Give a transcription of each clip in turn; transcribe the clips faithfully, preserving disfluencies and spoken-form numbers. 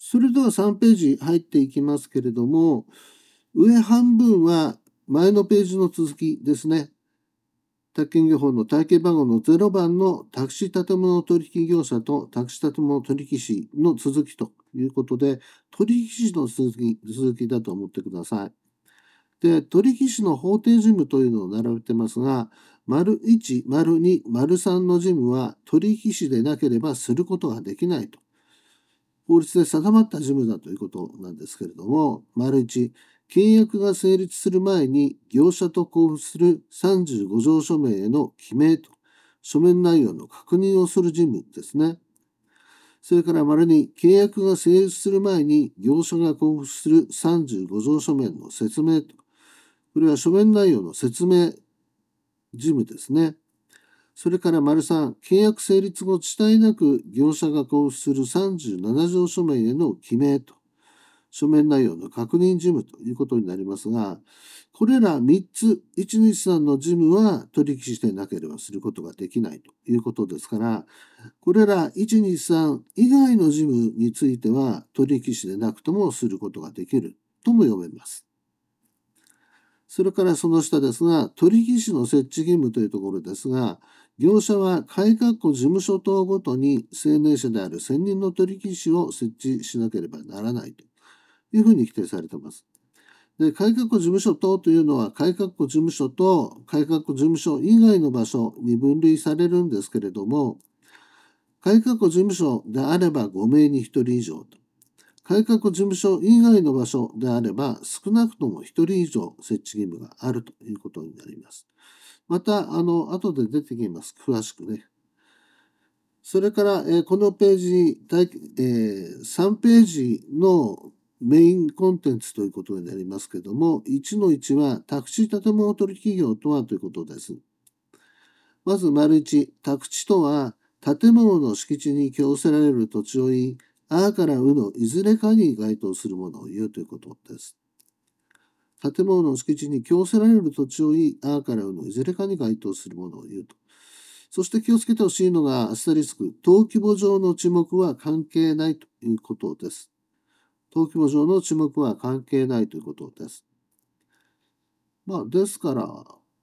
それではさんページ入っていきますけれども、上半分は前のページの続きですね。宅建業法の体系番号のゼロばんの宅地建物取引業者と宅地建物取引士の続きということで、取引士の続き、続きだと思ってください。で、取引士の法定事務というのを並べてますが、丸いち、丸に、丸さんの事務は取引士でなければすることができないと。法律で定まった事務だということなんですけれども、丸いち、契約が成立する前に業者と交付するさんじゅうご条書面への記名と書面内容の確認をする事務ですね。それから丸に、契約が成立する前に業者が交付するさんじゅうご条書面の説明と。これは書面内容の説明事務ですね。それから丸さん、契約成立後、遅滞なく業者が交付するさんじゅうなな条書面への記名と、書面内容の確認事務ということになりますが、これらみっつ、いちにさんの事務は取引してなければすることができないということですから、これらいちにさん以外の事務については取引士でなくともすることができるとも読めます。それからその下ですが、取引士の設置義務というところですが、業者は改革事務所等ごとに青年者である専任の取引士を設置しなければならないというふうに規定されています。で、改革事務所等というのは、改革事務所と改革事務所以外の場所に分類されるんですけれども、改革事務所であればご名にひとり以上と。改革事務所以外の場所であれば少なくともひとり以上設置義務があるということになります。また、あの、後で出てきます。詳しくね。それから、えーこのページ、えーさんページのメインコンテンツということになりますけども、いちのいちは、宅地建物取引業とはということです。まず、丸いち、宅地とは、建物の敷地に供せられる土地を言い、あからうのいずれかに該当するものを言うということです。建物の敷地に供せられる土地を言い、あからうのいずれかに該当するものを言うと。そして気をつけてほしいのが、アスタリスク、登記簿上の地目は関係ないということです。登記簿上の地目は関係ないということです。まあ、ですから、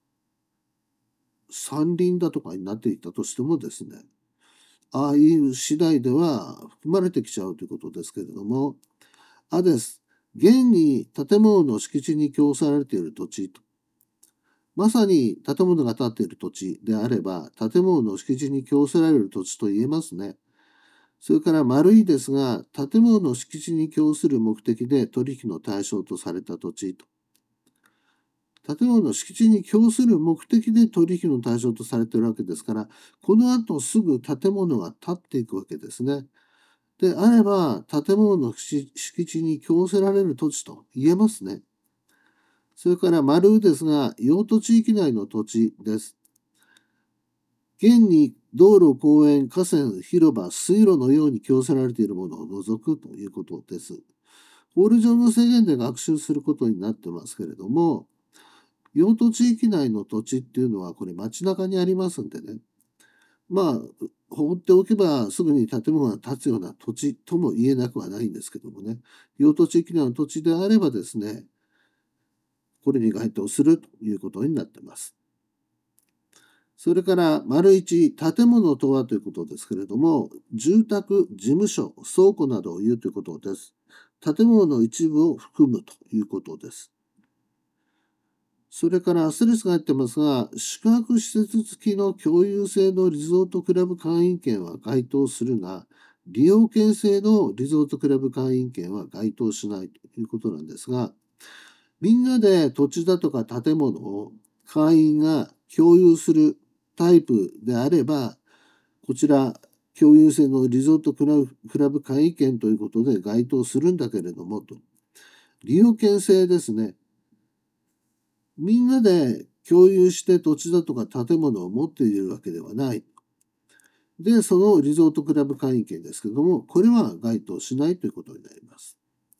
山林だとかになっていったとしてもですね、ああいう次第では含まれてきちゃうということですけれども、あです。現に建物の敷地に供されている土地と、まさに建物が建っている土地であれば、建物の敷地に供せられる土地と言えますね。それから丸いですが、建物の敷地に供する目的で取引の対象とされた土地と。建物の敷地に供する目的で取引の対象とされているわけですから、この後すぐ建物が建っていくわけですね。であれば、建物の敷地に供せられる土地と言えますね。それから丸ですが、用途地域内の土地です。現に道路、公園、河川、広場、水路のように供せられているものを除くということです。法律上の制限で学習することになってますけれども、用途地域内の土地っていうのはこれ街中にありますんでね。まあ、放っておけばすぐに建物が建つような土地とも言えなくはないんですけどもね。用途地域内の土地であればですね、これに該当するということになっています。それから、丸一、建物とはということですけれども、住宅、事務所、倉庫などを言うということです。建物の一部を含むということです。それから、アステリスが入ってますが、宿泊施設付きの共有制のリゾートクラブ会員権は該当するが、利用権制のリゾートクラブ会員権は該当しないということなんですが、みんなで土地だとか建物を会員が共有するタイプであれば、こちら、共有制のリゾートクラブクラブ会員権ということで該当するんだけれどもと。利用権制ですね。みんなで共有して土地だとか建物を持っているわけではない。で、そのリゾートクラブ会員権ですけれども、これは該当しないということになります。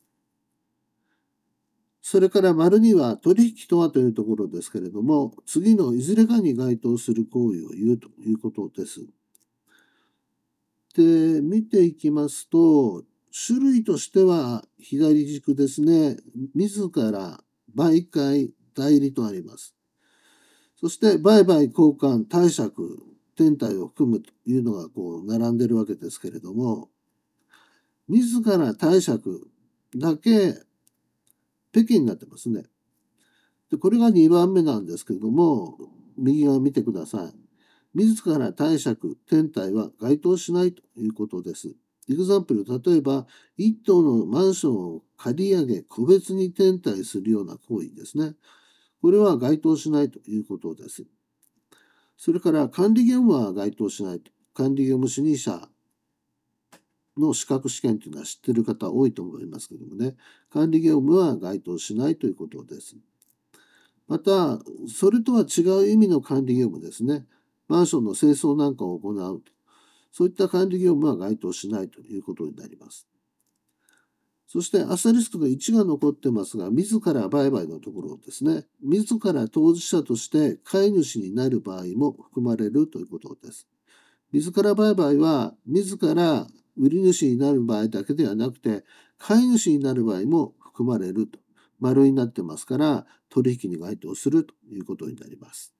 それから丸には取引とはというところですけれども、次のいずれかに該当する行為を言うということです。で、見ていきますと、 種類としては左軸ですね。自ら、媒介、代理とあります。そして売買、交換、貸借、天体を含むというのがこう並んでるわけですけれども、自ら貸借だけ北京になってますね。でこれがにばんめなんですけれども、右側見てください。自ら貸借、天体は該当しないということです。エグザンプル、例えば、一棟のマンションを借り上げ、個別に天体するような行為ですね。これは該当しないということです。それから管理業務は該当しないと。管理業務主任者の資格試験というのは知っている方多いと思いますけどもね。管理業務は該当しないということです。また、それとは違う意味の管理業務ですね。マンションの清掃なんかを行うと。そういった管理業務は該当しないということになります。そして、アサリスクのいちが残ってますが、自ら売買のところですね。自ら当事者として飼い主になる場合も含まれるということです。自ら売買は、自ら売り主になる場合だけではなくて、飼い主になる場合も含まれると。丸になってますから、取引に該当するということになります。